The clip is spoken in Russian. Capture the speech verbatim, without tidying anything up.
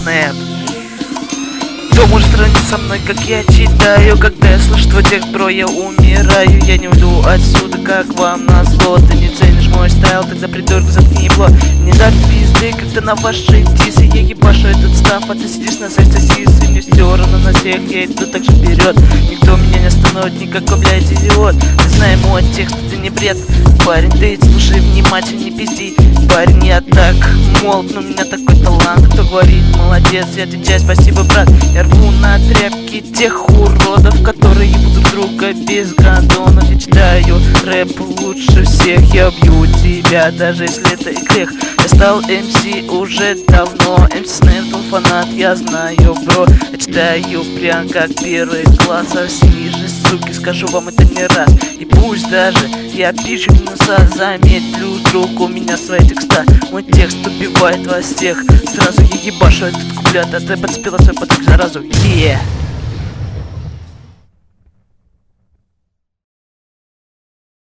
Снэп. Кто может сравнить со мной, как я читаю? Когда я слышу твой текст, бро, я умираю. Я не уйду отсюда, как вам назло. Ты не ценишь мой стайл, тогда придурок заткни ебло. Не дать пизды, когда на ваши дисы я ебашу этот став, а ты сидишь на своей сосисы. Мне все равно на всех, я иду так же вперед. Никто меня не остановит, никакой, блядь, идиот. Ты знай мой текст, это не бред. Парень, ты слушай внимательно, не пизди. Парень, я так молод, но у меня такой талант. Кто говорит, молодец, я отвечаю, спасибо, брат. Я рву на тряпки тех уродов, которые ебут друг друга без гандонов. Я читаю рэп лучше всех, я бью тебя, даже если это и грех. Я стал эм си уже давно, эм си Снэп был фанат, я знаю, бро. Я читаю прям как первый класс, а все ниже, суки, скажу вам это не раз. И пусть даже я пишу минуса, заметь, друг, у меня свои текста. Мой текст убивает вас всех, сразу я ебашу этот куплет, а ты подспела свой поток заразу, yeah.